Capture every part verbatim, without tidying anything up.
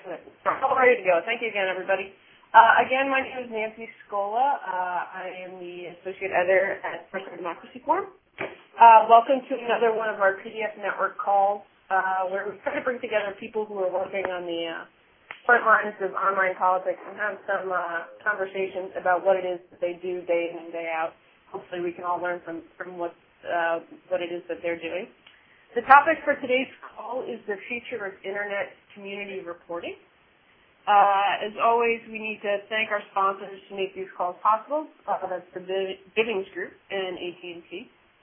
Excellent. All ready to go. Thank you again, everybody. Uh, again, my name is Nancy Scola. Uh, I am the Associate Editor at First Democracy Forum. Uh, welcome to another one of our P D F Network calls, uh, where we try to bring together people who are working on the uh, front lines of online politics and have some uh, conversations about what it is that they do day in and day out. Hopefully we can all learn from, from what, uh, what it is that they're doing. The topic for today's call is the future of Internet community reporting. Uh, as always, we need to thank our sponsors to make these calls possible. Uh, that's the Bivings Group and A T and T.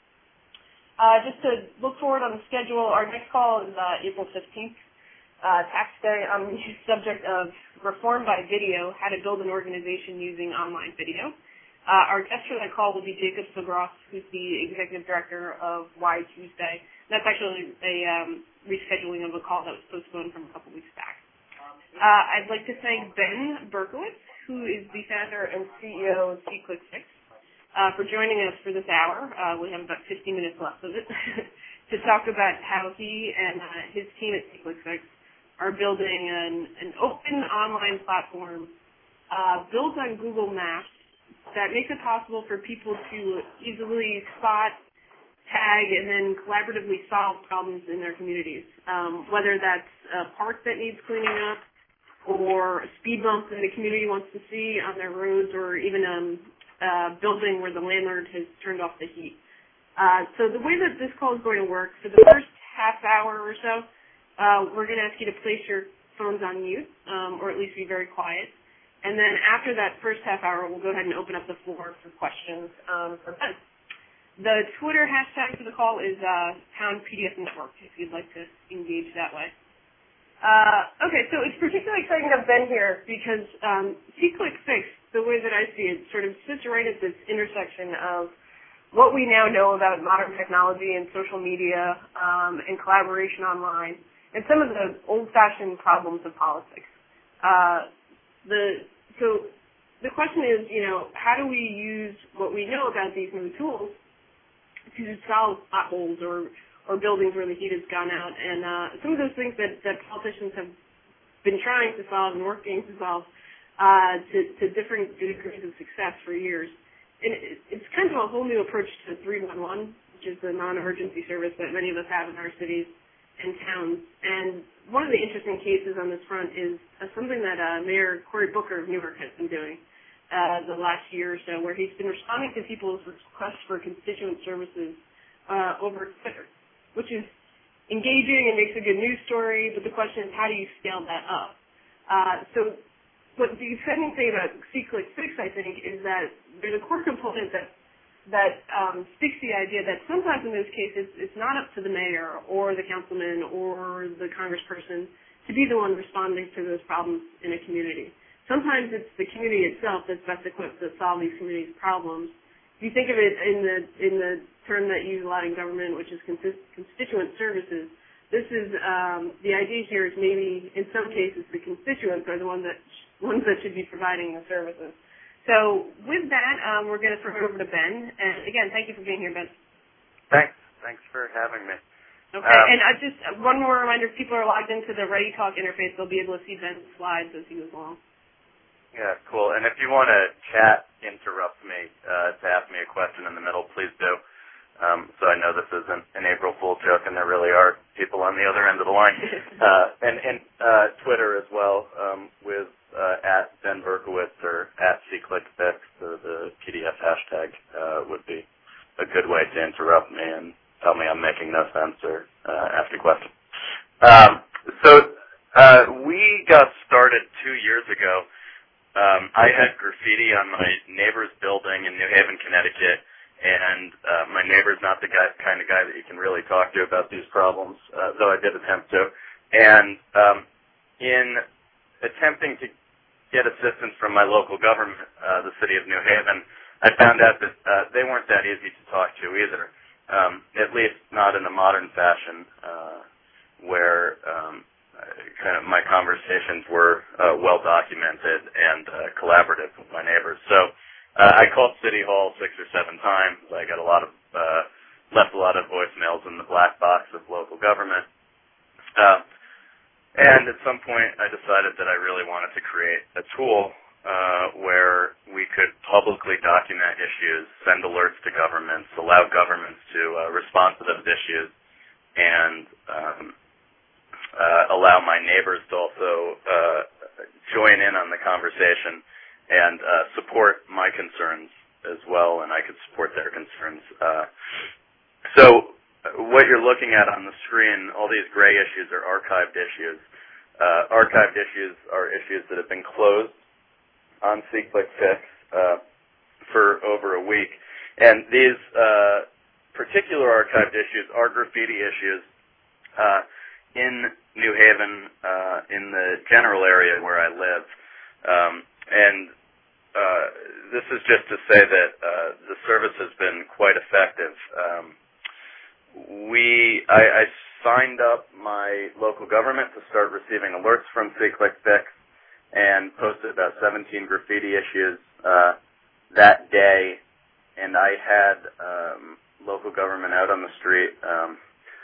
Uh, just to look forward on the schedule, our next call is uh, April fifteenth, uh, Tax Day, on the subject of Reform by Video, how to build an organization using online video. Uh, our guest for that call will be Jacob Segroff, who's the Executive Director of Why Tuesday. That's actually a um, rescheduling of a call that was postponed from a couple weeks back. Uh, I'd like to thank Ben Berkowitz, who is the founder and C E O of SeeClickFix, Uh, for joining us for this hour. Uh, we have about fifty minutes left of it to talk about how he and uh, his team at SeeClickFix are building an, an open online platform uh, built on Google Maps that makes it possible for people to easily spot, tag, and then collaboratively solve problems in their communities, um, whether that's a park that needs cleaning up or a speed bump that the community wants to see on their roads, or even um, Uh, building where the landlord has turned off the heat. Uh, so the way that this call is going to work, for the first half hour or so, uh, we're going to ask you to place your phones on mute, um, or at least be very quiet. And then after that first half hour, we'll go ahead and open up the floor for questions um, for Ben. The Twitter hashtag for the call is uh, pound P D F Network, if you'd like to engage that way. Uh, okay, so it's particularly exciting to have Ben here because um, SeeClickFix, the way that I see it, sort of sits right at this intersection of what we now know about modern technology and social media um, and collaboration online, and some of the old-fashioned problems of politics. Uh, the so the question is, you know, how do we use what we know about these new tools to solve potholes or or buildings where the heat has gone out, and uh, some of those things that, that politicians have been trying to solve and working to solve uh, to, to different degrees of success for years. And it, it's kind of a whole new approach to three one one, which is the non-emergency service that many of us have in our cities and towns. And one of the interesting cases on this front is uh, something that uh, Mayor Cory Booker of Newark has been doing uh, the last year or so, where he's been responding to people's requests for constituent services uh, over Twitter, which is engaging and makes a good news story, but the question is, how do you scale that up? Uh, so what the exciting thing about SeeClickFix, I think, is that there's a core component that that um, speaks to the idea that sometimes in those cases it's not up to the mayor or the councilman or the congressperson to be the one responding to those problems in a community. Sometimes it's the community itself that's best equipped to solve these communities' problems. If you think of it in the in the term that you use a lot in government, which is constituent services, this is um, the idea here is maybe in some cases the constituents are the ones that sh- ones that should be providing the services. So with that, um, we're going to throw it over to Ben. And again, thank you for being here, Ben. Thanks. Thanks for having me. Okay. Um, and I just uh, one more reminder: if people are logged into the ReadyTalk interface, they'll be able to see Ben's slides as he goes along. Yeah, cool. And if you want to chat, interrupt me uh, to ask me a question in the middle, please do. Um, so I know this isn't an April Fool joke, and there really are people on the other end of the line. uh, and and uh, Twitter as well, um, with uh, at Ben Berkowitz or at SeeClickFix, the, the P D F hashtag uh, would be a good way to interrupt me and tell me I'm making no sense or uh, ask a question. Um, so uh, we got started two years ago. Um, I had graffiti on my neighbor's building in New Haven, Connecticut, and uh, my neighbor's not the guy, kind of guy that you can really talk to about these problems, uh, though I did attempt to. And um, in attempting to get assistance from my local government, uh, the city of New Haven, I found out that uh, they weren't that easy to talk to either, um, at least not in a modern fashion, uh, where um, kind of my conversations were uh, well documented and uh, collaborative with my neighbors. So uh, I called City Hall six or seven times. I got a lot of uh, left a lot of voicemails in the black box of local government. Uh, And at some point, I decided that I really wanted to create a tool uh, where we could publicly document issues, send alerts to governments, allow governments to uh, respond to those issues, and um, uh, allow my neighbors to also uh, join in on the conversation and uh, support my concerns as well, and I could support their concerns. Uh, so what you're looking at on the screen, all these gray issues are archived issues. Uh, archived issues are issues that have been closed on SeeClickFix uh, for over a week. And these uh, particular archived issues are graffiti issues uh, in New Haven, uh, in the general area where I live. Um, and uh, this is just to say that uh, the service has been quite effective. Um, we, I, I signed up my local government to start receiving alerts from SeeClickFix and posted about seventeen graffiti issues uh, that day. And I had um, local government out on the street um,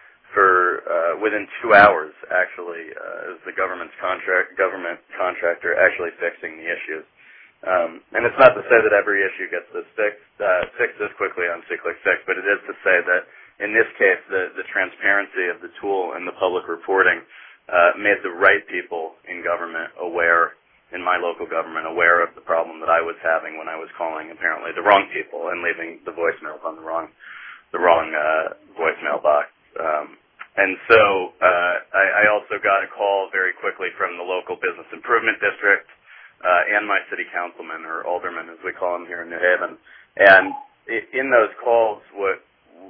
for uh, within two hours, actually, uh, as the government's contract government contractor actually fixing the issues. Um, and it's not to say that every issue gets this fixed, uh, fixed this quickly on SeeClickFix, but it is to say that in this case, the, the transparency of the tool and the public reporting uh, made the right people in government aware, in my local government, aware of the problem that I was having when I was calling apparently the wrong people and leaving the voicemails on the wrong, the wrong uh, voicemail box. Um, and so uh, I, I also got a call very quickly from the local business improvement district uh, and my city councilman, or alderman as we call him here in New Haven. And in those calls, what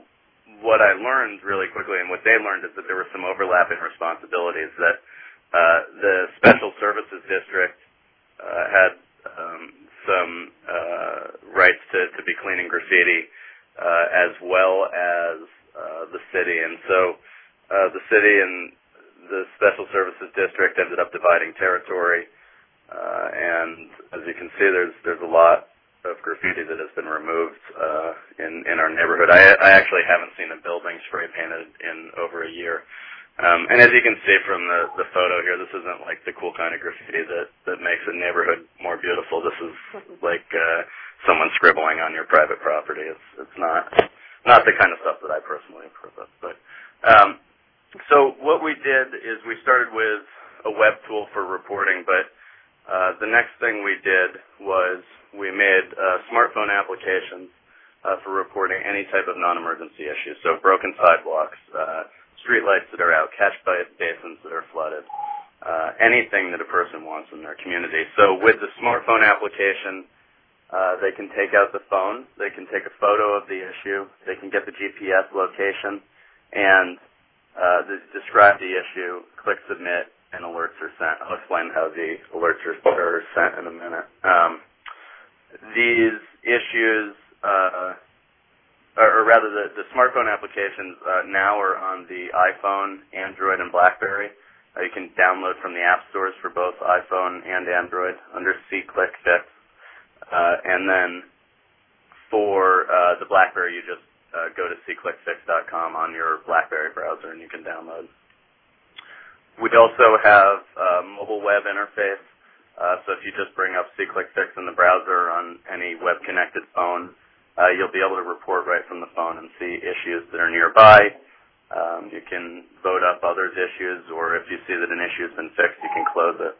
what I learned really quickly and what they learned is that there were some overlapping responsibilities, that uh, the Special Services District uh, had um, some uh, rights to, to be cleaning graffiti uh, as well as uh, the city. And so uh, the city and the Special Services District ended up dividing territory. Uh, and as you can see, there's there's a lot of graffiti that has been removed uh, in in our neighborhood. I, I actually haven't seen a building spray painted in over a year. Um, and as you can see from the the photo here, this isn't like the cool kind of graffiti that that makes a neighborhood more beautiful. This is like uh, someone scribbling on your private property. It's it's not not the kind of stuff that I personally approve of. But um, so what we did is we started with a web tool for reporting, but Uh, the next thing we did was we made uh, smartphone applications uh, for reporting any type of non-emergency issues. So broken sidewalks, uh, street lights that are out, catch basins that are flooded, uh, anything that a person wants in their community. So with the smartphone application, uh, they can take out the phone, they can take a photo of the issue, they can get the G P S location, and uh, the, describe the issue, click submit, and alerts are sent. I'll explain how the alerts are sent in a minute. Um, these issues, uh, or, or rather the, the smartphone applications uh, now are on the iPhone, Android, and BlackBerry. Uh, you can download from the app stores for both iPhone and Android under SeeClickFix. Uh, and then for uh, the BlackBerry, you just uh, go to see click fix dot com on your BlackBerry browser and you can download. We also have a mobile web interface, uh, so if you just bring up SeeClickFix in the browser on any web-connected phone, uh, you'll be able to report right from the phone and see issues that are nearby. Um, you can vote up others' issues, or if you see that an issue has been fixed, you can close it.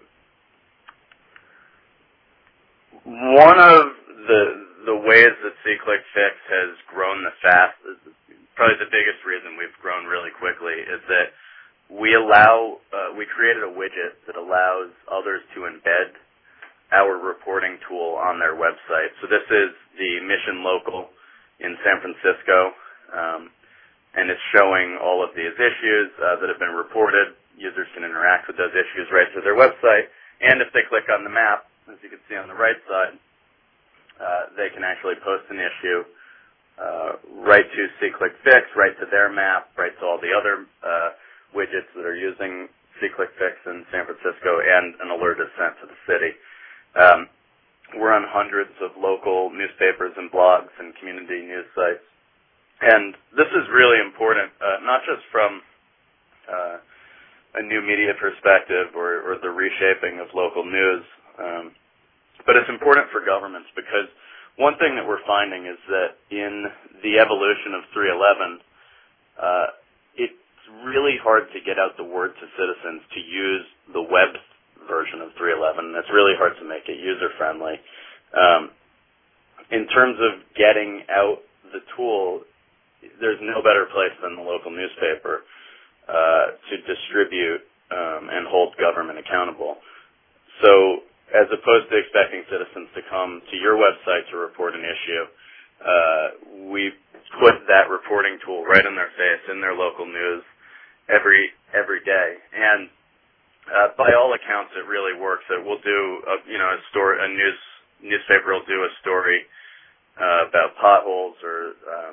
One of the the ways that SeeClickFix has grown the fastest, probably the biggest reason we've grown really quickly, is that we allow, uh, we created a widget that allows others to embed our reporting tool on their website. So this is the Mission Local in San Francisco, um, and it's showing all of these issues uh, that have been reported. Users can interact with those issues right through their website, and if they click on the map, as you can see on the right side, uh, they can actually post an issue uh, right to SeeClickFix, right to their map, right to all the other uh, widgets that are using SeeClickFix in San Francisco, and an alert is sent to the city. Um, we're on hundreds of local newspapers and blogs and community news sites. And this is really important, uh, not just from uh, a new media perspective or, or the reshaping of local news. Um, but it's important for governments because one thing that we're finding is that in the evolution of three eleven, uh, it's really hard to get out the word to citizens to use the web version of three eleven. It's really hard to make it user-friendly. Um, in terms of getting out the tool, there's no better place than the local newspaper uh, to distribute um, and hold government accountable. So as opposed to expecting citizens to come to your website to report an issue, uh, we put that reporting tool right in their face in their local news every every day. And uh, by all accounts, it really works. It will do, a, you know, a story, a news newspaper will do a story uh, about potholes or um,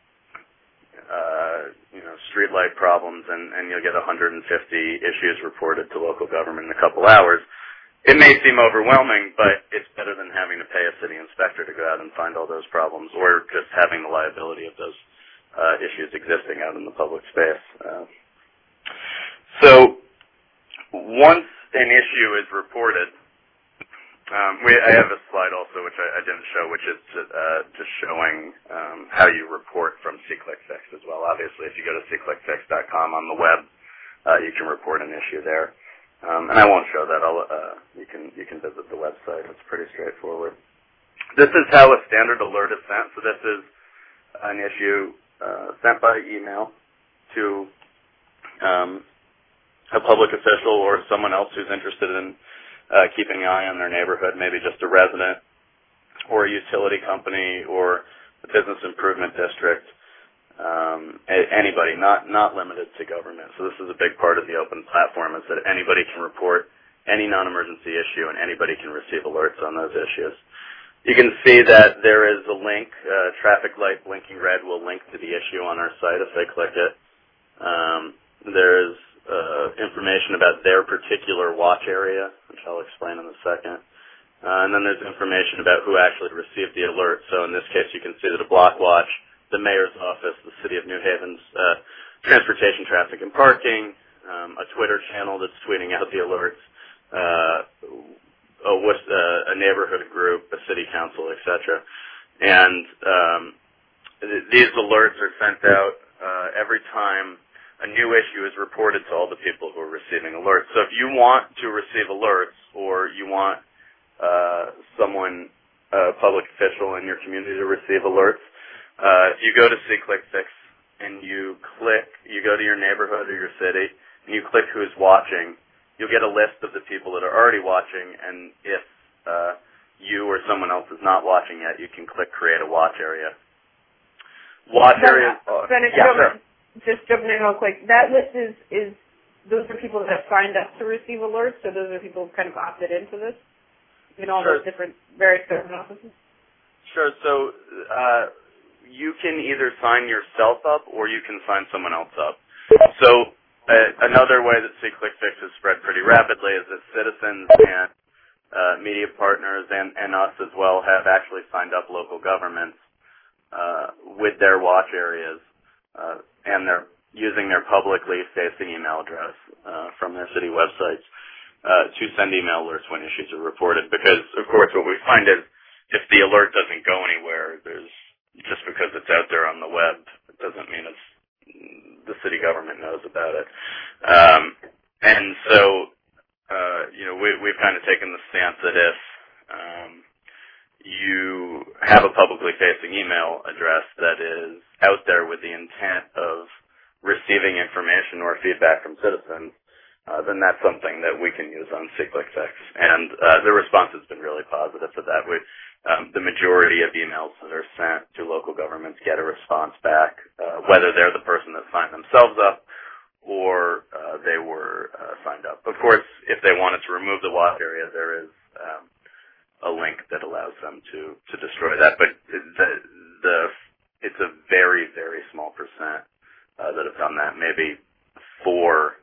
uh, you know, streetlight problems, and, and you'll get one hundred fifty issues reported to local government in a couple hours. It may seem overwhelming, but it's better than having to pay a city inspector to go out and find all those problems, or just having the liability of those uh, issues existing out in the public space. Uh, so once an issue is reported, um, we, I have a slide also which I, I didn't show, which is uh, just showing um, how you report from SeeClickFix as well. Obviously, if you go to see click fix dot com on the web, uh, you can report an issue there. Um, and I won't show that. I'll, uh, you can you can visit the website. It's pretty straightforward. This is how a standard alert is sent. So this is an issue uh, sent by email to um, a public official or someone else who's interested in uh, keeping an eye on their neighborhood, maybe just a resident or a utility company or a business improvement district. Um, anybody, not not limited to government. So this is a big part of the open platform, is that anybody can report any non-emergency issue and anybody can receive alerts on those issues. You can see that there is a link, uh, traffic light blinking red will link to the issue on our site if they click it. Um, there's uh, information about their particular watch area, which I'll explain in a second. Uh, and then there's information about who actually received the alert. So in this case, you can see that a block watch, the mayor's office, the city of New Haven's uh, transportation, traffic, and parking, um, a Twitter channel that's tweeting out the alerts, uh, a, uh, a neighborhood group, a city council, et cetera. And um, th- these alerts are sent out uh, every time a new issue is reported to all the people who are receiving alerts. So if you want to receive alerts, or you want uh, someone, a public official in your community to receive alerts, Uh, if you go to SeeClickFix and you click, you go to your neighborhood or your city, and you click who's watching, you'll get a list of the people that are already watching, and if uh, you or someone else is not watching yet, you can click create a watch area. Watch ben, areas. Uh, ben, yeah, sure. Just jumping in real quick, that list is, is, those are people that have signed up to receive alerts, so those are people who kind of opted into this, in all sure. those different, various government offices? Sure, so, uh, you can either sign yourself up or you can sign someone else up. So uh, another way that SeeClickFix has spread pretty rapidly is that citizens and uh, media partners and, and us as well have actually signed up local governments uh, with their watch areas, uh, and they're using their publicly facing email address uh, from their city websites uh, to send email alerts when issues are reported. Because, of course, what we find is if the alert doesn't go anywhere, there's just because it's out there on the web, it doesn't mean it's the city government knows about it. Um, and so, uh, you know, we, we've kind of taken the stance that if um, you have a publicly facing email address that is out there with the intent of receiving information or feedback from citizens, uh, then that's something that we can use on SeeClickFix. And uh, the response has been really positive to that. We, Um, the majority of emails that are sent to local governments get a response back, uh, whether they're the person that signed themselves up or uh, they were uh, signed up. Of course, if they wanted to remove the watch area, there is um, a link that allows them to, to destroy that. But the, the it's a very, very small percent uh, that have done that. Maybe four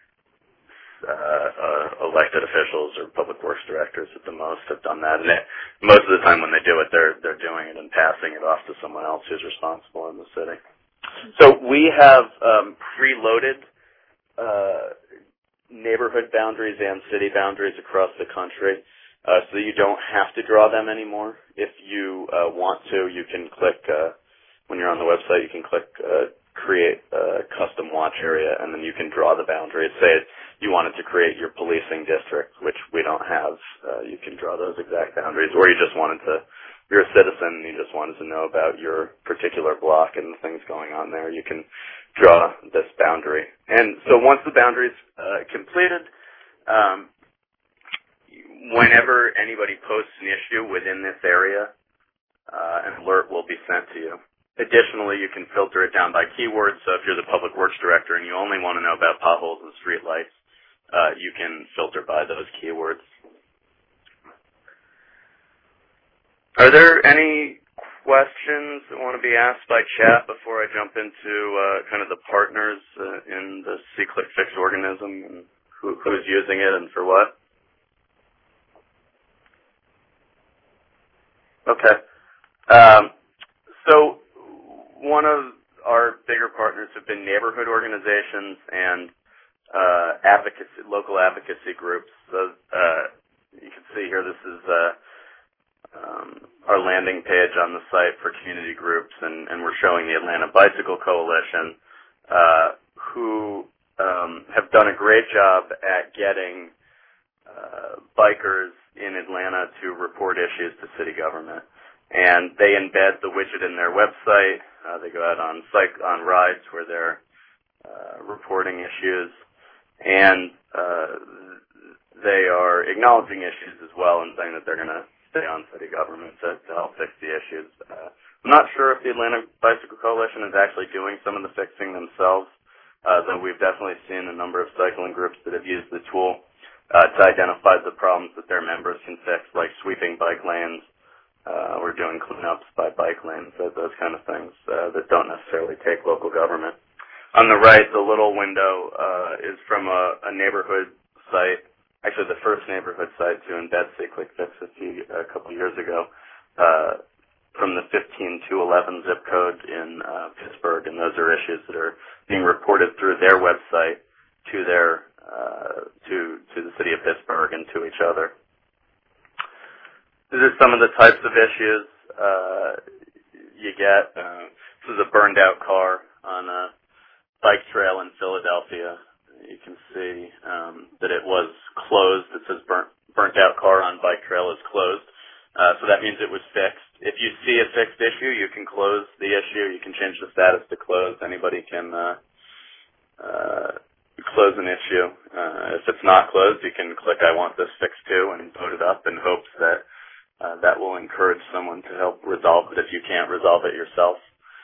Uh, uh, elected officials or public works directors at the most have done that, and it, most of the time when they do it, they're they're doing it and passing it off to someone else who's responsible in the city. So we have um, preloaded uh, neighborhood boundaries and city boundaries across the country, uh, so that you don't have to draw them anymore. If you uh, want to, you can click, uh, when you're on the website, you can click uh, create a custom watch area, and then you can draw the boundaries. Say you wanted to create your policing district, which we don't have. Uh, you can draw those exact boundaries, or you just wanted to, you're a citizen and you just wanted to know about your particular block and the things going on there. You can draw this boundary. And so once the boundary's uh, completed, um, whenever anybody posts an issue within this area, uh, an alert will be sent to you. Additionally, you can filter it down by keywords. So if you're the public works director and you only want to know about potholes and street lights, uh, you can filter by those keywords. Are there any questions that want to be asked by chat before I jump into uh, kind of the partners uh, in the SeeClickFix organism and who, who's using it and for what? Okay. Um, so one of our bigger partners have been neighborhood organizations and uh, advocacy, local advocacy groups. So uh, you can see here this is uh, um, our landing page on the site for community groups, and, and we're showing the Atlanta Bicycle Coalition, uh, who um, have done a great job at getting uh, bikers in Atlanta to report issues to city government. And they embed the widget in their website. Uh, they go out on cyc- on rides where they're uh, reporting issues, and uh, they are acknowledging issues as well and saying that they're going to stay on city government to, to help fix the issues. Uh, I'm not sure if the Atlanta Bicycle Coalition is actually doing some of the fixing themselves, uh, though we've definitely seen a number of cycling groups that have used the tool uh, to identify the problems that their members can fix, like sweeping bike lanes. Uh, we're doing cleanups by bike lanes, those kind of things uh, that don't necessarily take local government. On the right, the little window uh, is from a, a neighborhood site, actually the first neighborhood site to embed SeeClickFix a, few, a couple years ago, uh, from the fifteen two eleven zip code in uh, Pittsburgh, and those are issues that are being reported through their website to their uh, to to the city of Pittsburgh and to each other. These are some of the types of issues uh, you get. Uh, this is a burned-out car on a bike trail in Philadelphia. You can see um, that it was closed. It says burnt, burnt-out car on bike trail is closed. Uh, so that means it was fixed. If you see a fixed issue, you can close the issue. You can change the status to closed. Anybody can uh, uh, close an issue. Uh, if it's not closed, you can click I want this fixed too and vote it up in hopes that Uh, that will encourage someone to help resolve it if you can't resolve it yourself.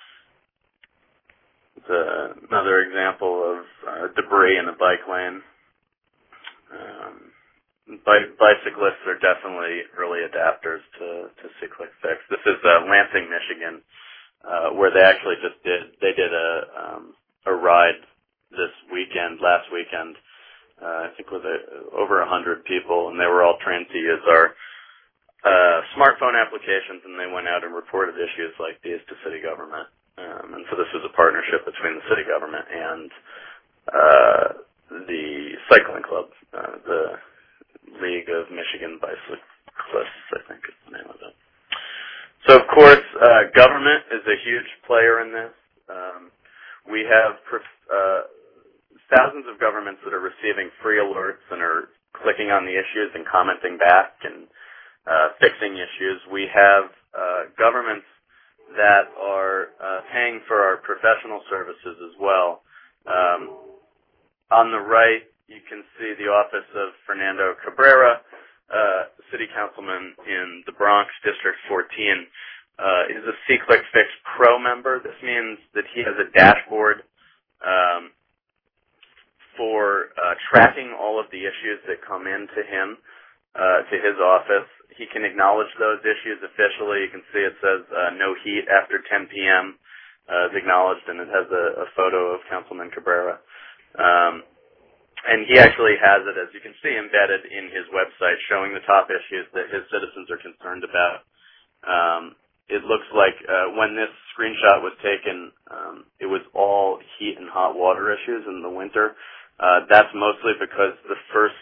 It's uh, another example of uh, debris in a bike lane. Um, bi- bicyclists are definitely early adapters to, to SeeClickFix. This is uh, Lansing, Michigan, uh, where they actually just did, they did a, um, a ride this weekend, last weekend, uh, I think with a, over a hundred people, and they were all trained to use our Uh, smartphone applications, and they went out and reported issues like these to city government. Um, and so this was a partnership between the city government and uh, the cycling club, uh, the League of Michigan Bicyclists, I think is the name of it. So, of course, uh, government is a huge player in this. Um, we have uh, thousands of governments that are receiving free alerts and are clicking on the issues and commenting back and Uh, fixing issues. We have uh, governments that are uh, paying for our professional services as well. Um, on the right, you can see the office of Fernando Cabrera, uh, city councilman in the Bronx, District fourteen. Uh, is a SeeClickFix Pro member. This means that he has a dashboard um, for uh, tracking all of the issues that come in to him, uh, to his office. He can acknowledge those issues officially. You can see it says uh, no heat after ten p.m. Uh, is acknowledged, and it has a, a photo of Councilman Cabrera. Um, and he actually has it, as you can see, embedded in his website, showing the top issues that his citizens are concerned about. Um, it looks like uh, when this screenshot was taken, um, it was all heat and hot water issues in the winter. Uh, that's mostly because the first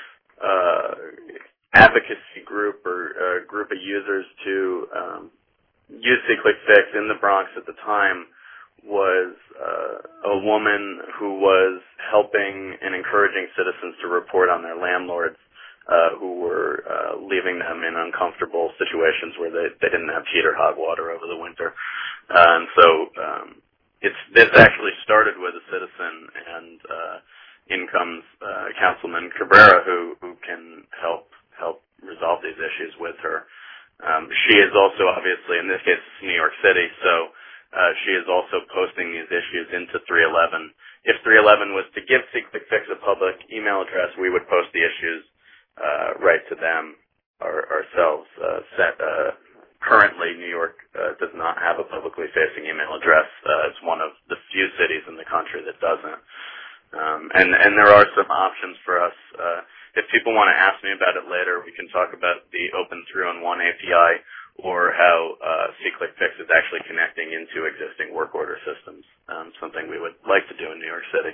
uh, advocacy group or uh, group of users to um, use SeeClickFix in the Bronx at the time was uh, a woman who was helping and encouraging citizens to report on their landlords uh, who were uh, leaving them in uncomfortable situations where they, they didn't have heat or hot water over the winter. Uh, and so um, it's this actually started with a citizen, and uh, in comes uh, Councilman Cabrera, who, who can help help resolve these issues with her. Um, she is also, obviously, in this case, it's New York City, so Uh, she is also posting these issues into three eleven. If three eleven was to give SeeClickFix a public email address, we would post the issues uh, right to them our, ourselves. Uh, set, uh, currently, New York uh, does not have a publicly facing email address. Uh, it's one of the few cities in the country that doesn't. Um, and, and there are some options for us. Uh, if people want to ask me about it later, we can talk about the Open three oh one A P I, or how uh, SeeClickFix is actually connecting into existing work order systems, um, something we would like to do in New York City.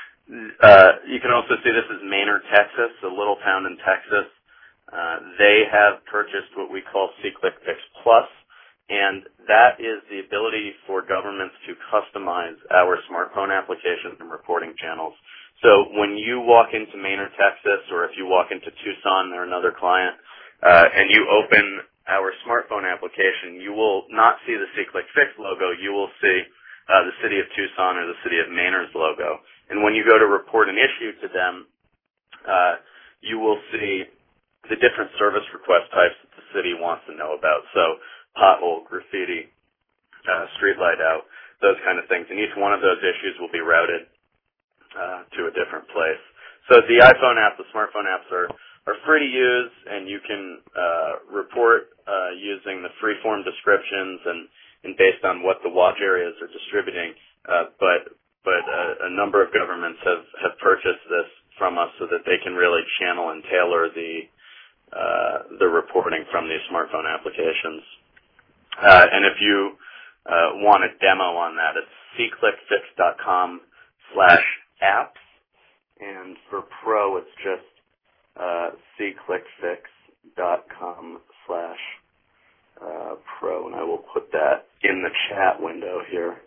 Uh, you can also see this is Manor, Texas, a little town in Texas. Uh, they have purchased what we call SeeClickFix Plus, and that is the ability for governments to customize our smartphone applications and reporting channels. So when you walk into Manor, Texas, or if you walk into Tucson, they're another client, uh, and you open our smartphone application, you will not see the SeeClickFix logo. You will see uh, the City of Tucson or the City of Manor's logo. And when you go to report an issue to them, uh, you will see the different service request types that the city wants to know about. So pothole, graffiti, uh, street light out, those kind of things. And each one of those issues will be routed uh, to a different place. So the iPhone app, the smartphone apps are are free to use, and you can uh, report uh, using the free-form descriptions and, and based on what the watch areas are distributing. Uh, but but uh, a number of governments have, have purchased this from us so that they can really channel and tailor the uh, the reporting from these smartphone applications. Uh, and if you uh, want a demo on that, it's SeeClickFix.com slash apps, and for Pro, it's just Uh, SeeClickFix.com slash uh, pro, and I will put that in the chat window here.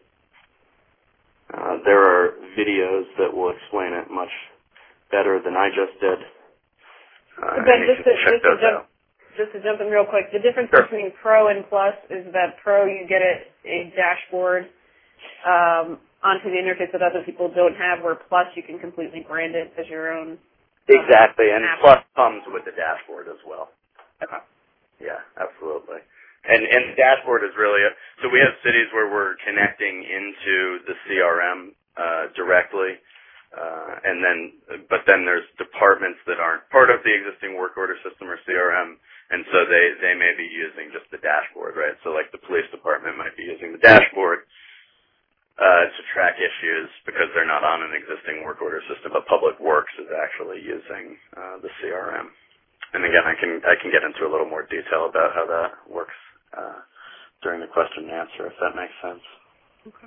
Uh, there are videos that will explain it much better than I just did. Uh, ben, just to, just, to jump, just to jump in real quick, the difference sure. between Pro and Plus is that Pro, you get a, a dashboard um, onto the interface that other people don't have, where Plus, you can completely brand it as your own. Exactly, and Plus comes with the dashboard as well. Okay. Yeah, absolutely. And and the dashboard is really a, so we have cities where we're connecting into the C R M uh, directly, uh, and then but then there's departments that aren't part of the existing work order system or C R M, and so they they may be using just the dashboard, right? So like the police department might be using the dashboard Uh, to track issues because they're not on an existing work order system, but Public Works is actually using uh, the C R M. And again, I can I can get into a little more detail about how that works uh, during the question and answer, if that makes sense. Okay.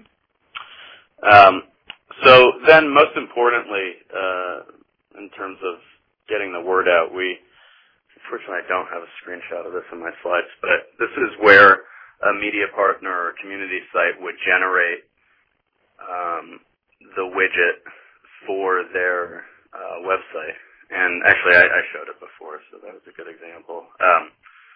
Um, so then, most importantly, uh, in terms of getting the word out, we unfortunately I don't have a screenshot of this in my slides, but this is where a media partner or community site would generate Um, the widget for their uh, website. And actually, I, I showed it before, so that was a good example. Um,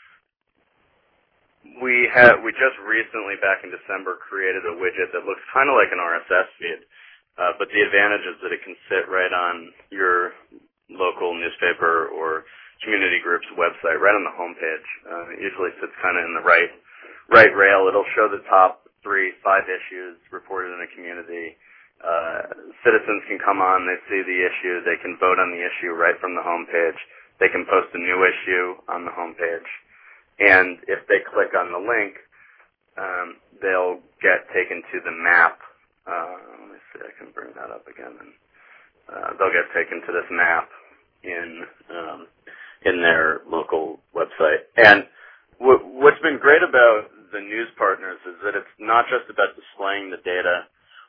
we have we just recently, back in December, created a widget that looks kind of like an R S S feed, uh, but the advantage is that it can sit right on your local newspaper or community group's website, right on the homepage. Uh, it usually sits kind of in the right right rail. It'll show the top three, five issues reported in a community. Uh, citizens can come on, they see the issue, they can vote on the issue right from the homepage. They can post a new issue on the homepage. And if they click on the link, um, they'll get taken to the map. Uh, let me see, I can bring that up again. And, uh, they'll get taken to this map in um, in their local website. And w- what's been great about the news partners is that it's not just about displaying the data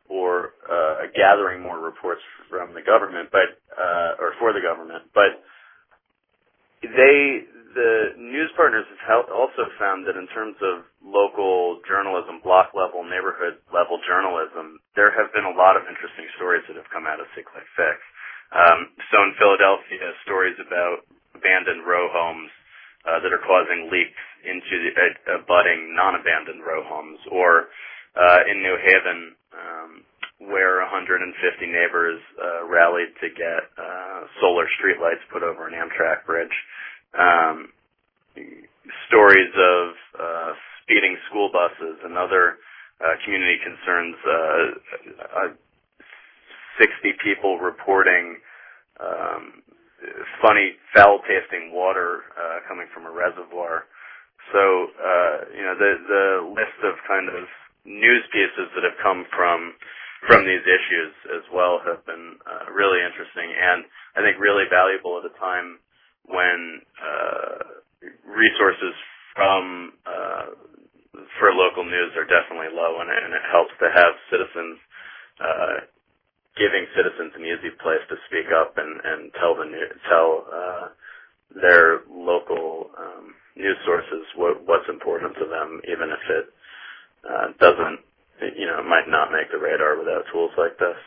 or uh, gathering more reports from the government, but uh, or for the government. But they, the news partners have also found that in terms of local journalism, block level, neighborhood level journalism, there have been a lot of interesting stories that have come out of Sick Like Fix. Um, so in Philadelphia, stories about abandoned row homes uh, that are causing leaks into the uh, abutting non-abandoned row homes, or uh, in New Haven, um, where one hundred fifty neighbors uh, rallied to get uh, solar streetlights put over an Amtrak bridge. Um, stories of uh, speeding school buses and other uh, community concerns. Uh, uh, sixty people reporting um, funny, foul-tasting water uh, coming from a reservoir. So, uh, you know, the the list of kind of news pieces that have come from from these issues as well have been uh, really interesting, and I think really valuable at a time when uh, resources from uh, for local news are definitely low, and, and it helps to have citizens uh, giving citizens an easy place to speak up and, and tell the new, tell uh, their local um, news sources what, what's important to them, even if it uh, doesn't, you know, it might not make the radar without tools like this.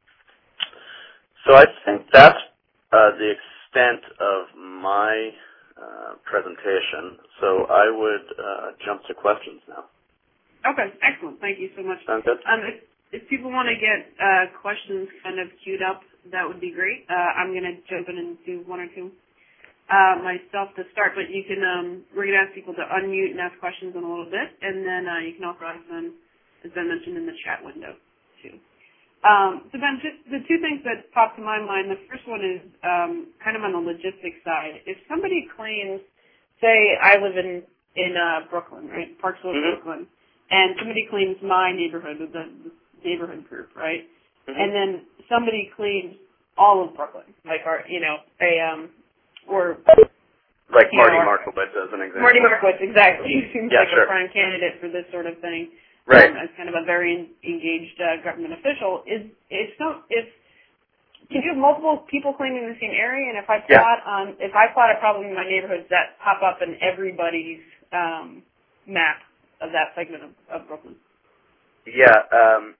So I think that's uh, the extent of my uh, presentation. So I would uh, jump to questions now. Okay, excellent. Thank you so much. Sounds good. Um, if, if people want to get uh, questions kind of queued up, that would be great. Uh, I'm going to jump in and do one or two uh, myself to start, but you can, um, we're going to ask people to unmute and ask questions in a little bit, and then uh, you can also ask them, as Ben mentioned, in the chat window, too. Um, so, Ben, just the two things that pop to my mind, the first one is um, kind of on the logistics side. If somebody claims, say I live in, in uh, Brooklyn, right, Parksville, mm-hmm. Brooklyn, and somebody claims my neighborhood with the, the neighborhood group, right? Mm-hmm. And then somebody claims all of Brooklyn, like our, you know, a um, or like Marty know, Markowitz as an example. Marty Markowitz, exactly. He seems yeah, like sure. a prime candidate for this sort of thing. Right. Um, as kind of a very engaged uh, government official. Is if so if can you have multiple people claiming the same area, and if I plot yeah. on if I plot a problem in my neighborhood, does that pop up in everybody's um, map of that segment of, of Brooklyn? Yeah. Um,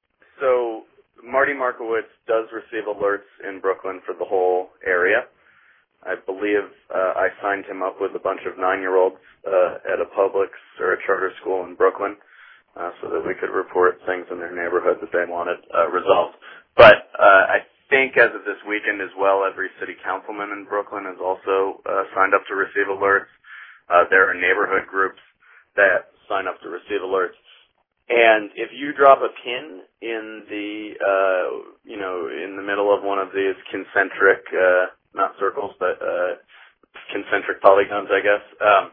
so Marty Markowitz does receive alerts in Brooklyn for the whole area. I believe uh, I signed him up with a bunch of nine-year-olds uh, at a Publix or a charter school in Brooklyn uh, so that we could report things in their neighborhood that they wanted uh, resolved. But uh, I think as of this weekend as well, every city councilman in Brooklyn is also uh, signed up to receive alerts. Uh, there are neighborhood groups that sign up to receive alerts. And if you drop a pin in the, uh, you know, in the middle of one of these concentric, uh, not circles, but uh, concentric polygons, I guess, um,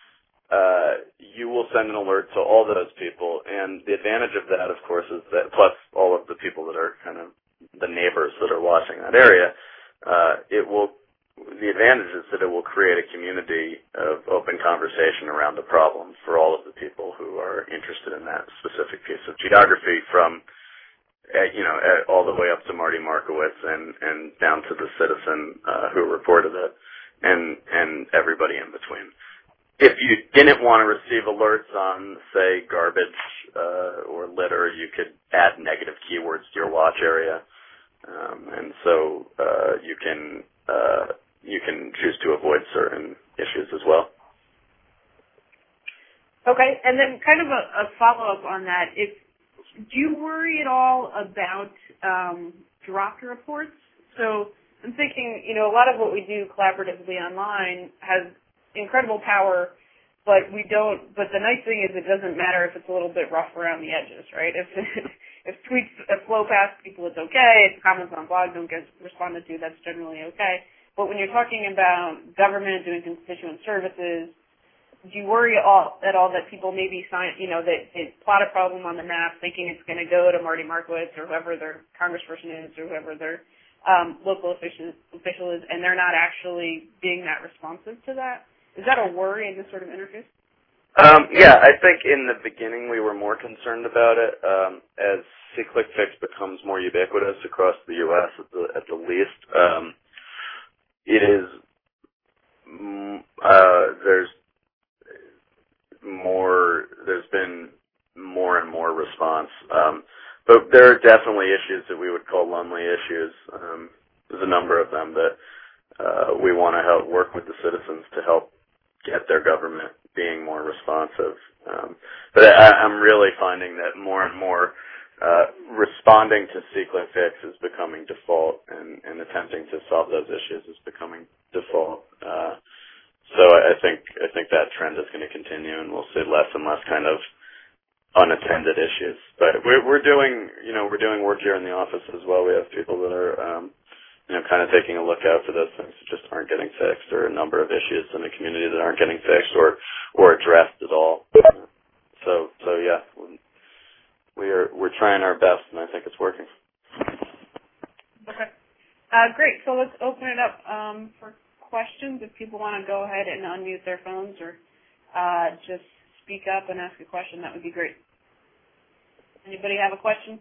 uh, you will send an alert to all those people. And the advantage of that, of course, is that, plus all of the people that are kind of the neighbors that are watching that area, uh, it will, the advantage is that it will create a community of open conversation around the problem for all of the people who are interested in that specific piece of geography, from uh, you know uh, all the way up to Marty Markowitz and, and down to the citizen uh, who reported it, and and everybody in between. If you didn't want to receive alerts on, say, garbage uh, or litter, you could add negative keywords to your watch area, um, and so uh, you can. Uh, you can choose to avoid certain issues as well. Okay, and then kind of a, a follow-up on that. If, do you worry at all about um, dropped reports? So I'm thinking, you know, a lot of what we do collaboratively online has incredible power, but we don't, but the nice thing is it doesn't matter if it's a little bit rough around the edges, right? If if tweets flow past people, it's okay. If comments on blogs don't get responded to, that's generally okay. But when you're talking about government doing constituent services, do you worry all, at all that people maybe sign, you know, that they plot a problem on the map thinking it's going to go to Marty Markowitz or whoever their congressperson is or whoever their um, local official, official is, and they're not actually being that responsive to that? Is that a worry in this sort of interface? Um, yeah, I think in the beginning we were more concerned about it. Um, as SeeClickFix becomes more ubiquitous across the U S at the, at the least, um, it is, uh, there's more, there's been more and more response. Um, but there are definitely issues that we would call lonely issues. Um, there's a number of them that uh, we want to help work with the citizens to help get their government being more responsive. Um, but I, I'm really finding that more and more uh, responding to SeeClickFix is becoming default, and, and attempting to solve those issues is becoming default. Uh, so I, I think I think that trend is going to continue, and we'll see less and less kind of unattended issues. But we're, we're doing, you know, we're doing work here in the office as well. We have people that are um, you know, kind of taking a look out for those things that just aren't getting fixed, or a number of issues in the community that aren't getting fixed or, or addressed at all. So, so yeah, we are, we're trying our best, and I think it's working. Okay. Uh, great. So let's open it up um, for questions. If people want to go ahead and unmute their phones, or uh, just speak up and ask a question, that would be great. Anybody have a question?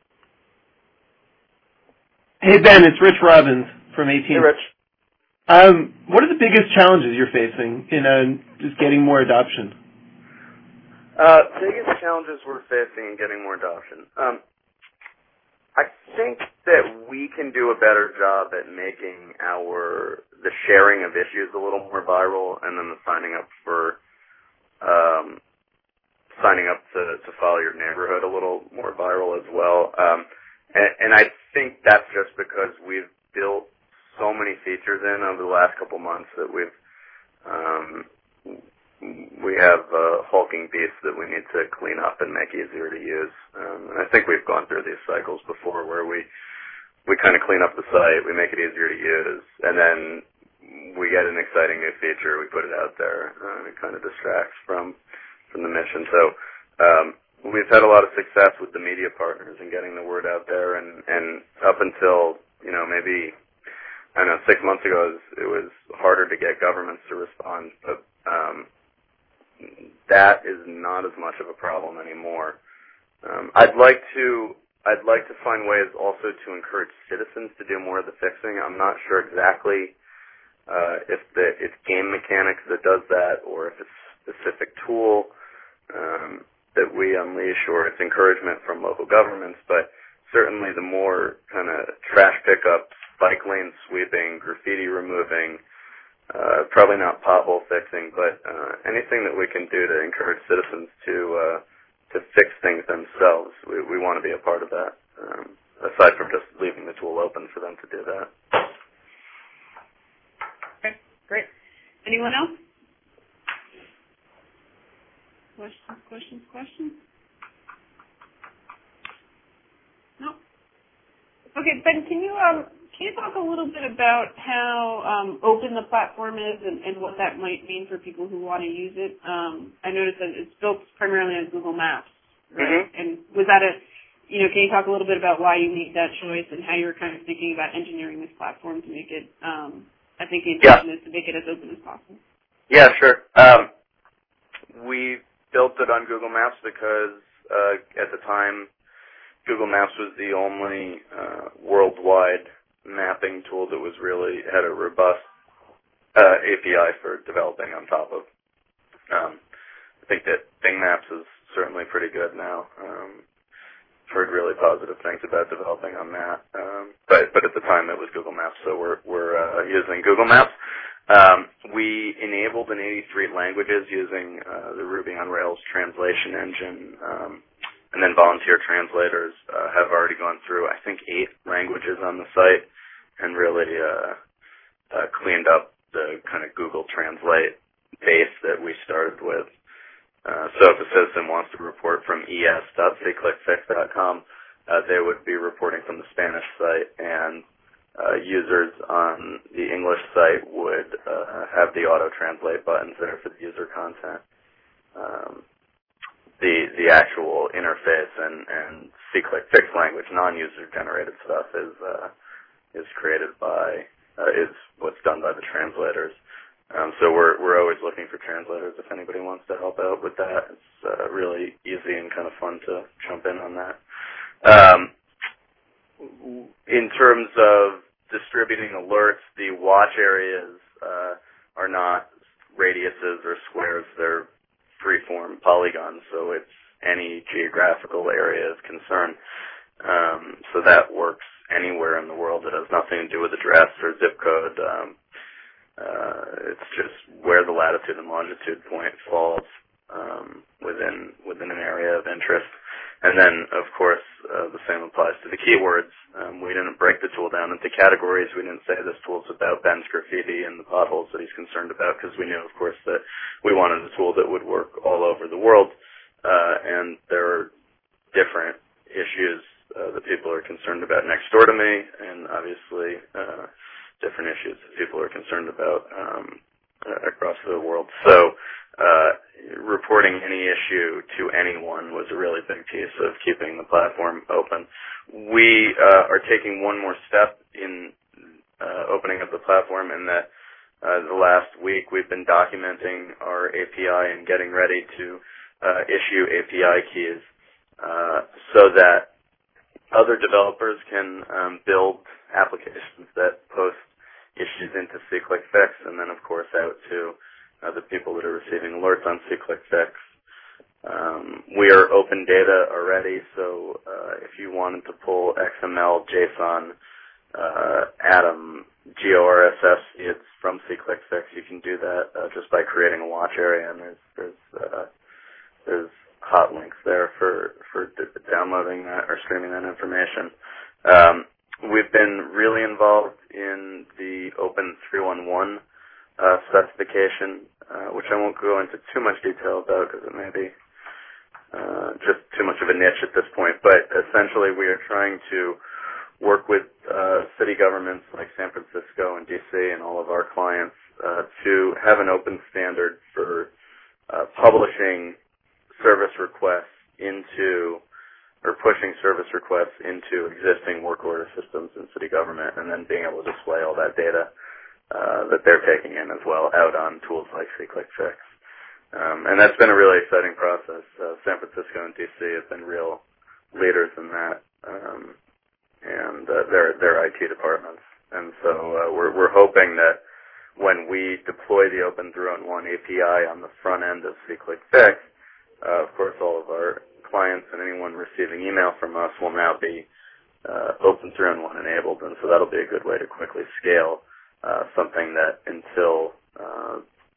Hey, Ben, it's Rich Robbins from eighteen. Hey, Rich. Um, what are the biggest challenges you're facing in uh, just getting more adoption? Uh, biggest challenges we're facing in getting more adoption. Um, I think that we can do a better job at making our the sharing of issues a little more viral, and then the signing up for um, signing up to, to follow your neighborhood a little more viral as well. Um, and, and I think that's just because we've built so many features in over the last couple months that we've um, we have uh, hulking beasts that we need to clean up and make easier to use. Um, and I think we've gone through these cycles before where we we kind of clean up the site, we make it easier to use, and then we get an exciting new feature, we put it out there, uh, and it kind of distracts from from the mission. So um, we've had a lot of success with the media partners and getting the word out there, and, and up until, you know, maybe, I don't know, six months ago, it was, it was harder to get governments to respond, but um, that is not as much of a problem anymore. Um, I'd like to I'd like to find ways also to encourage citizens to do more of the fixing. I'm not sure exactly uh, if the it's game mechanics that does that, or if it's a specific tool um, that we unleash, or it's encouragement from local governments. But certainly the more kind of trash pickups, bike lane sweeping, graffiti removing, uh, probably not pothole fixing, but uh, anything that we can do to encourage citizens to uh, to fix things themselves, we, we want to be a part of that, um, aside from just leaving the tool open for them to do that. Okay, great. Anyone else? Questions, questions, questions? No? Okay, Ben, can you um can you talk a little bit about how um, open the platform is, and, and what that might mean for people who want to use it? Um, I noticed that it's built primarily on Google Maps, right? Mm-hmm. And was that a, you know, can you talk a little bit about why you made that choice and how you're kind of thinking about engineering this platform to make it, um, I think the intention Yeah. is to make it as open as possible. Yeah, sure. Um, we built it on Google Maps because uh, at the time, Google Maps was the only uh, worldwide mapping tool that was really had a robust uh, A P I for developing on top of. Um, I think that Bing Maps is certainly pretty good now. Um, I've heard really positive things about developing on that. Um, but but at the time it was Google Maps, so we're we're uh, using Google Maps. Um, we enabled in eighty-three languages using uh, the Ruby on Rails translation engine. Um, And then volunteer translators uh, have already gone through, I think, eight languages on the site and really uh, uh, cleaned up the kind of Google Translate base that we started with. Uh, so if a citizen wants to report from e s dot see click fix dot com, uh, they would be reporting from the Spanish site, and uh, users on the English site would uh, have the auto-translate buttons there for the user content. Um, The, the actual interface and, and SeeClickFix language, non-user generated stuff is uh, is created by uh, is what's done by the translators. Um, so so we're we're always looking for translators if anybody wants to help out with that. It's uh, really easy and kind of fun to jump in on that. Um, in terms of distributing alerts, the watch areas uh, are not radiuses or squares. They're free-form polygons, so it's any geographical area of concern. Um, so that works anywhere in the world. It has nothing to do with address or zip code. Um, uh, it's just where the latitude and longitude point falls um, within within an area of interest. And then, of course, uh, the same applies to the keywords. Um, we didn't break the tool down into categories. We didn't say this tool's about Ben's graffiti and the potholes that he's concerned about, because we knew, of course, that we wanted a tool that would work all over the world. Uh, and there are different issues uh, that people are concerned about next door to me, and obviously uh, different issues that people are concerned about um, uh, across the world. So uh, reporting any issue to anyone was a really big piece of keeping the platform open. We uh, are taking one more step in uh, opening up the platform, in that uh, the last week we've been documenting our A P I and getting ready to uh, issue A P I keys uh, so that other developers can um, build applications that post issues into SeeClickFix, and then, of course, out to uh, the people that are receiving alerts on SeeClickFix. Um, we are open data already, so uh, if you wanted to pull X M L, JSON, uh, Atom, G O R S S feeds from SeeClickFix, you can do that uh, just by creating a watch area, and there's there's uh, there's hot links there for for d- downloading that or streaming that information. Um, we've been really involved in the Open three one one uh, specification, uh, which I won't go into too much detail about because it may be uh, just too much of a niche at this point. But essentially, we are trying to work with uh, city governments like San Francisco and D C and all of our clients uh, to have an open standard for uh, publishing service requests into, or pushing service requests into existing work order systems in city government, and then being able to display all that data uh, that they're taking in as well out on tools like SeeClickFix. Um, and that's been a really exciting process. Uh, San Francisco and D C have been real leaders in that, um, and uh, their their I T departments. And so uh, we're we're hoping that when we deploy the Open three one one A P I on the front end of SeeClickFix, Uh, of course, all of our clients and anyone receiving email from us will now be uh, Open three one one enabled, and so that'll be a good way to quickly scale uh, something that until uh,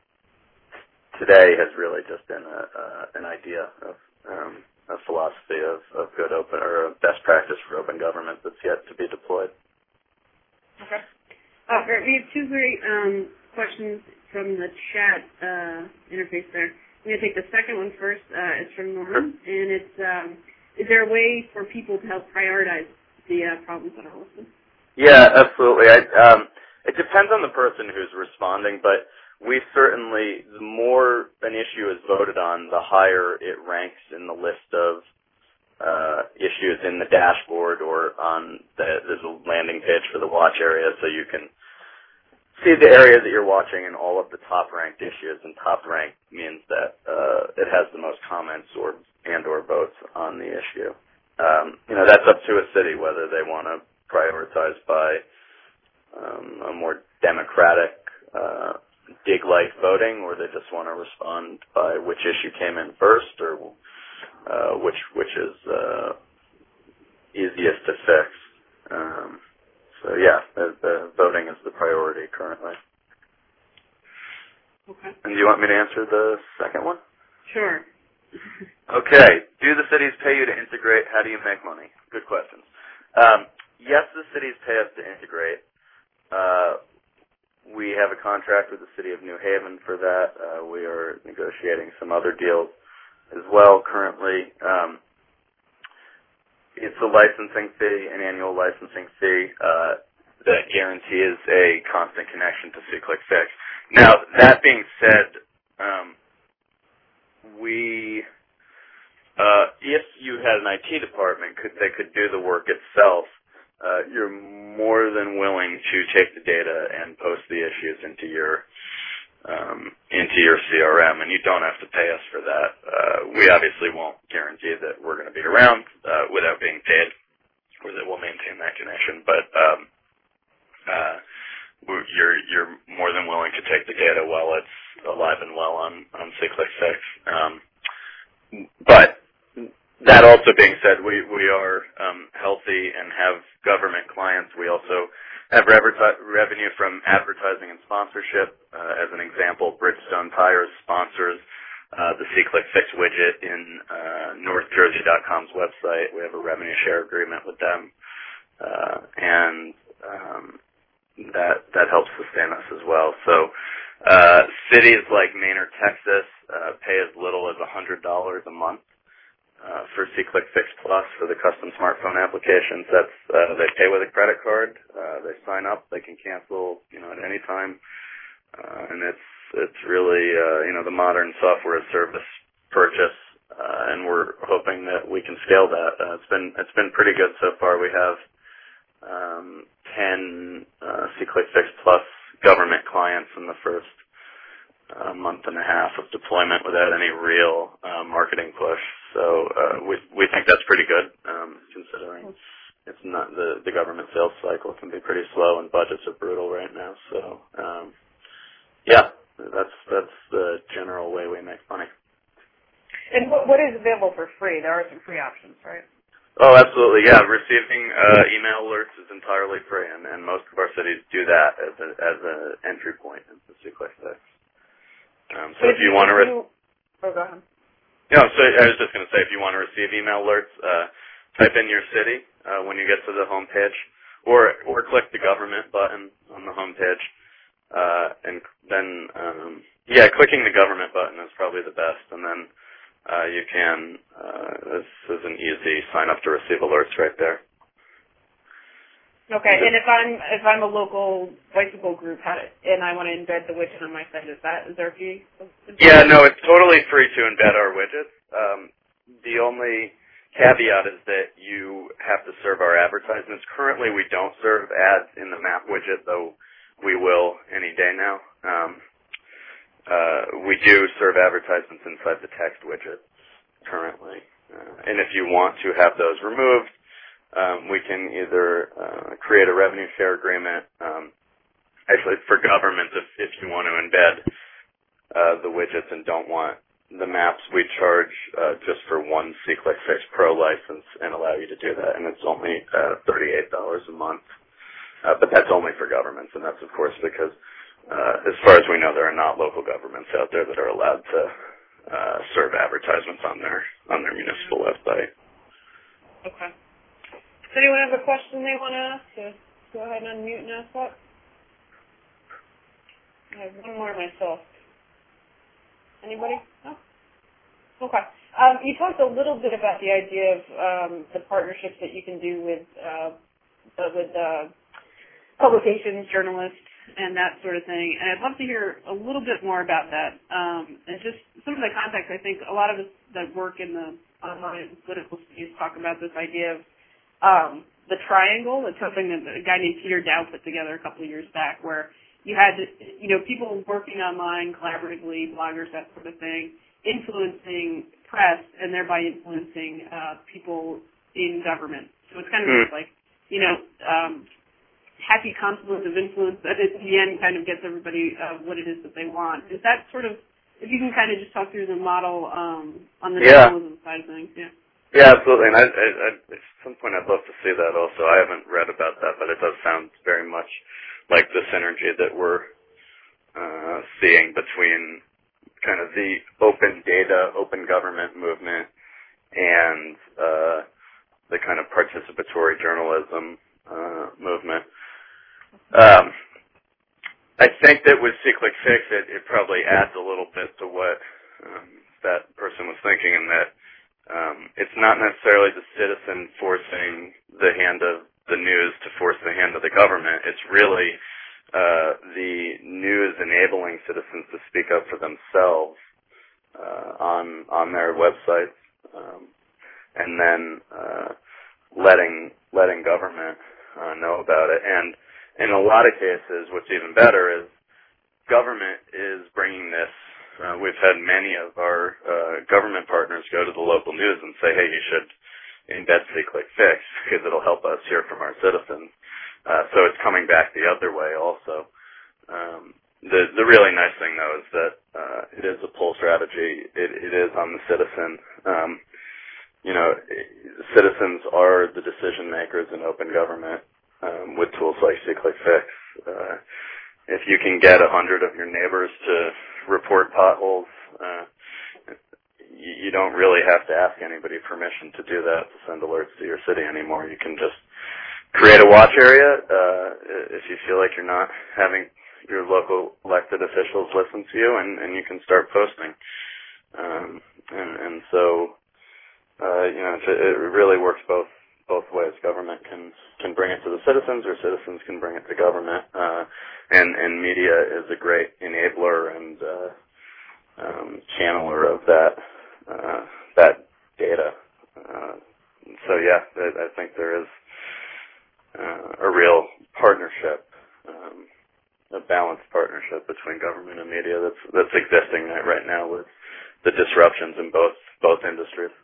today has really just been a, uh, an idea of um, a philosophy of, of good open or a best practice for open government that's yet to be deployed. Okay. Uh, great. We have two great um, questions from the chat uh, interface there. I'm going to take the second one first. Uh, it's from Norman, and it's, um, is there a way for people to help prioritize the uh, problems that are listed? Yeah, absolutely. I, um, it depends on the person who's responding, but we certainly, the more an issue is voted on, the higher it ranks in the list of uh, issues in the dashboard or on the, there's a landing page for the watch area, so you can see the area that you're watching and all of the top-ranked issues, and top-ranked means that uh, it has the most comments or and or votes on the issue. Um, you know, that's up to a city whether they want to prioritize by um, a more democratic, uh, dig-like voting, or they just want to respond by which issue came in first, or uh, which which is uh, easiest to fix. Um, So, yeah, the, the voting is the priority currently. Okay. And do you want me to answer the second one? Sure. Okay. Do the cities pay you to integrate? How do you make money? Good questions. Um, yes, the cities pay us to integrate. Uh, we have a contract with the city of New Haven for that. Uh, we are negotiating some other deals as well currently. Um, It's a licensing fee, an annual licensing fee uh, that guarantees a constant connection to SeeClickFix. Now, that being said, um, we, uh, if you had an I T department could, that could do the work itself, uh, you're more than willing to take the data and post the issues into your um, um, into your C R M, and you don't have to pay us for that. Uh, we obviously won't guarantee that we're going to be around uh, without being paid, or that we'll maintain that connection. But um, uh, you're you're more than willing to take the data while it's alive and well on on SeeClickFix. Um, but that also being said, we we are um, healthy and have government clients. We also have rever- revenue from advertising and sponsorship. Uh, as an example, Bridgestone Tires sponsors uh, the SeeClickFix widget in uh, North Jersey dot com's website. We have a revenue share agreement with them, uh, and um, that that helps sustain us as well. So uh, cities like Maynard, Texas, uh, pay as little as one hundred dollars a month Uh, for SeeClickFix Plus for the custom smartphone applications. That's uh, they pay with a credit card. Uh, they sign up. They can cancel, you know, at any time. Uh, and it's it's really uh, you know the modern software as service purchase. Uh, and we're hoping that we can scale that. Uh, it's been it's been pretty good so far. We have um, ten uh, SeeClickFix Plus government clients in the first a month and a half of deployment without any real uh, marketing push. So uh, we we think that's pretty good, um, considering it's not the the government sales cycle can be pretty slow and budgets are brutal right now. So um, yeah, that's that's the general way we make money. And what what is available for free? There are some free options, right? Oh, absolutely. Yeah, receiving uh, email alerts is entirely free, and, and most of our cities do that as a as an entry point into SeeClickFix. Um, so, so if, if you, you want to, re- oh, go ahead. No, so I was just going to say, if you want to receive email alerts, uh, type in your city uh, when you get to the home page, or or click the government button on the home page, uh, and then um, yeah, clicking the government button is probably the best, and then uh, you can. Uh, this is an easy sign up to receive alerts right there. Okay, and if I'm if I'm a local bicycle group, how to, and I want to embed the widget on my site, is that is there a fee? Yeah, no, it's totally free to embed our widgets. Um, the only caveat is that you have to serve our advertisements. Currently, we don't serve ads in the map widget, though we will any day now. Um, uh, we do serve advertisements inside the text widget currently, uh, and if you want to have those removed, Um, we can either uh, create a revenue share agreement. Um, actually, for government, if, if you want to embed uh, the widgets and don't want the maps, we charge uh, just for one SeeClickFix Pro license and allow you to do that, and it's only uh, thirty-eight dollars a month. Uh, but that's only for governments, and that's, of course, because uh, as far as we know, there are not local governments out there that are allowed to uh, serve advertisements on their on their municipal website. Okay. Does anyone have a question they want to ask? So go ahead and unmute and ask that. I have one more myself. Anybody? No? Okay. Um, you talked a little bit about the idea of um, the partnerships that you can do with uh, with uh, publications, journalists, and that sort of thing. And I'd love to hear a little bit more about that. Um, and just some of the context, I think a lot of us that work in the online political space talk about this idea of Um, the triangle. It's something that a guy named Peter Dow put together a couple of years back, where you had, you know, people working online collaboratively, bloggers, that sort of thing, influencing press, and thereby influencing uh, people in government. So it's kind of mm. like, you know, um, happy confluence of influence that at the end kind of gets everybody uh, what it is that they want. Is that sort of, if you can kind of just talk through the model um, on the yeah. journalism side of things, yeah. Yeah, absolutely. And I, I, I, at some point I'd love to see that also. I haven't read about that, but it does sound very much like the synergy that we're uh, seeing between kind of the open data, open government movement and uh, the kind of participatory journalism uh, movement. Um, I think that with SeeClickFix, it, it probably adds a little bit to what um, that person was thinking, in that Um, it's not necessarily the citizen forcing the hand of the news to force the hand of the government. It's really uh, the news enabling citizens to speak up for themselves uh, on on their websites, um, and then uh, letting letting government uh, know about it. And in a lot of cases, what's even better is government is bringing we've had many of our uh, government partners go to the local news and say, hey, you should embed SeeClickFix because it'll help us hear from our citizens. Uh, so it's coming back the other way also. Um, the the really nice thing, though, is that uh, it is a pull strategy. It, it is on the citizen. Um, you know, citizens are the decision makers in open government um, with tools like SeeClickFix. Uh, if you can get a hundred of your neighbors to report potholes, uh, you, you don't really have to ask anybody permission to do that, to send alerts to your city anymore. You can just create a watch area uh, if you feel like you're not having your local elected officials listen to you, and, and you can start posting. Um, and, and so, uh, you know, it really works both both ways. Government can can bring it to the citizens, or citizens can bring it to government. Uh, and, and media is a great enabler and uh, um, channeler of that uh, that data. Uh, so, yeah, I, I think there is uh, a real partnership, um, a balanced partnership between government and media that's that's existing right, right now with the disruptions in both both industries.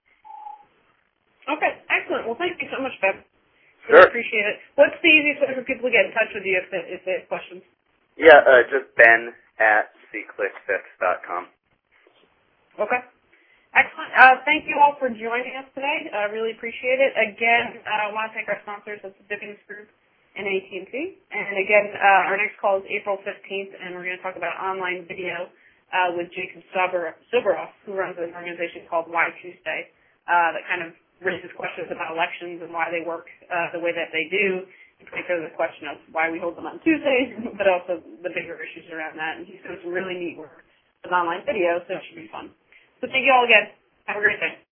Okay, excellent. Well, thank you so much, Ben. Sure. Really appreciate it. What's the easiest way for people to get in touch with you if they, if they have questions? Yeah, uh, just Ben at see click fix dot com. Okay. Excellent. Uh, thank you all for joining us today. I uh, really appreciate it. Again, uh, I want to thank our sponsors, that's the Dickens Group and A T and T. And again, uh, our next call is April fifteenth, and we're going to talk about online video uh, with Jacob Soboroff, who runs an organization called Why Tuesday, uh, that kind of raises questions about elections and why they work uh, the way that they do, in particular the question of why we hold them on Tuesdays, but also the bigger issues around that. And he's doing some really neat work with online video, so it should be fun. So thank you all again. Have a great day.